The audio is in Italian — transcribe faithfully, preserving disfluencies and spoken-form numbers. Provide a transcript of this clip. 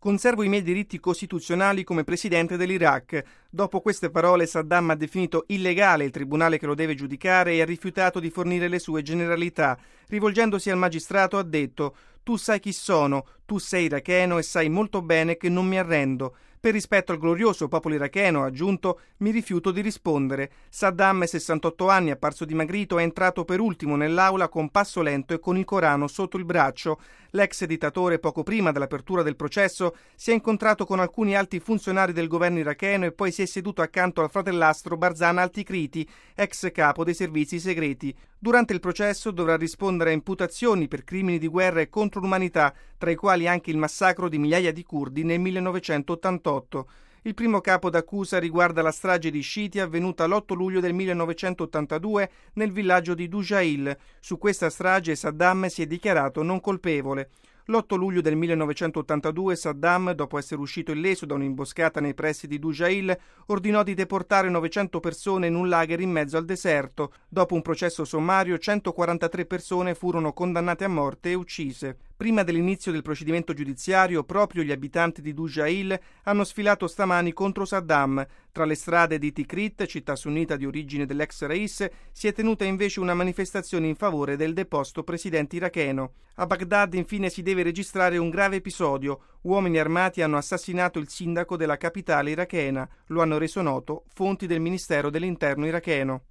Conservo i miei diritti costituzionali come presidente dell'Iraq. Dopo queste parole Saddam ha definito illegale il tribunale che lo deve giudicare e ha rifiutato di fornire le sue generalità. Rivolgendosi al magistrato ha detto: «Tu sai chi sono, tu sei iracheno e sai molto bene che non mi arrendo. Per rispetto al glorioso popolo iracheno», ha aggiunto, «mi rifiuto di rispondere». Saddam, sessantotto anni, apparso dimagrito, è entrato per ultimo nell'aula con passo lento e con il Corano sotto il braccio. L'ex dittatore, poco prima dell'apertura del processo, si è incontrato con alcuni alti funzionari del governo iracheno e poi si è seduto accanto al fratellastro Barzan al-Tikriti, ex capo dei servizi segreti. Durante il processo dovrà rispondere a imputazioni per crimini di guerra e contro l'umanità, tra i quali anche il massacro di migliaia di curdi nel millenovecentottantotto. Il primo capo d'accusa riguarda la strage di sciiti avvenuta l'otto luglio del millenovecentottantadue nel villaggio di Dujail. Su questa strage Saddam si è dichiarato non colpevole. L'otto luglio del millenovecentottantadue Saddam, dopo essere uscito illeso da un'imboscata nei pressi di Dujail, ordinò di deportare novecento persone in un lager in mezzo al deserto. Dopo un processo sommario, centoquarantatré persone furono condannate a morte e uccise. Prima dell'inizio del procedimento giudiziario, proprio gli abitanti di Dujail hanno sfilato stamani contro Saddam. Tra le strade di Tikrit, città sunnita di origine dell'ex Rais, si è tenuta invece una manifestazione in favore del deposto presidente iracheno. A Baghdad, infine, si deve registrare un grave episodio. Uomini armati hanno assassinato il sindaco della capitale irachena. Lo hanno reso noto fonti del Ministero dell'Interno iracheno.